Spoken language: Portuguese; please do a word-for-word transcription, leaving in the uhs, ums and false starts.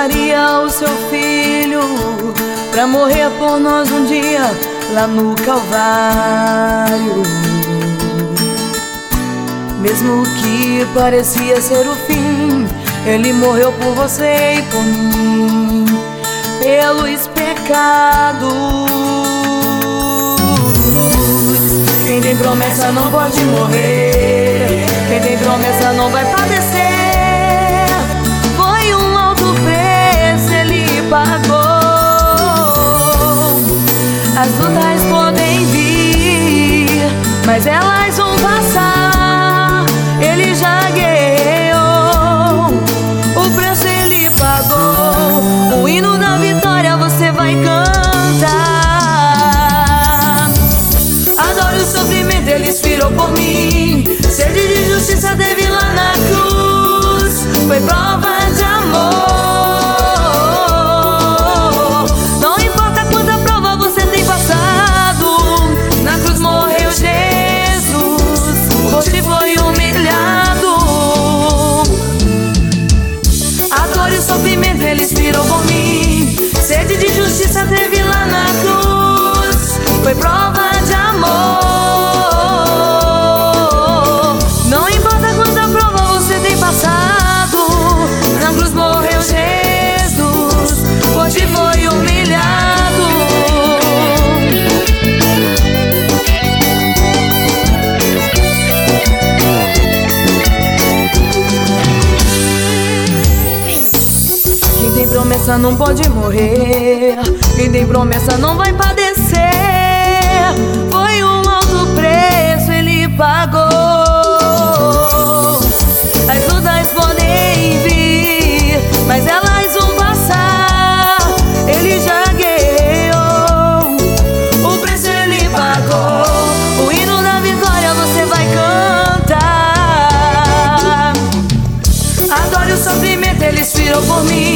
daria o seu filho pra morrer por nós um dia lá no Calvário. Mesmo que parecia ser o fim, Ele morreu por você e por mim, pelos pecados. Quem tem promessa não pode morrer, quem tem promessa não vai padecer. Foi um alto preço, Ele pagou. As lutas podem vir, mas elas vão passar. Ele já guerreou, o preço Ele pagou. O hino da vitória você vai cantar. Adore o sofrimento, Ele expirou por mim. Sede de justiça teve lá na cruz, foi prova de amor. Não importa quanta prova você tem passado, na cruz morreu Jesus, você foi humilhado. Adore o sofrimento, Ele expirou por mim. Sede de justiça teve lá na cruz, foi prova de amor. Não importa quanta prova você tem passado, na cruz morreu Jesus, por ti foi humilhado. Quem tem promessa não pode morrer, quem tem promessa não vai padecer. Foi um alto preço, Ele pagou. As lutas podem vir, mas elas vão passar. Ele já guerreou, o preço Ele pagou. O hino da vitória você vai cantar. Adore o sofrimento, Ele expirou por mim.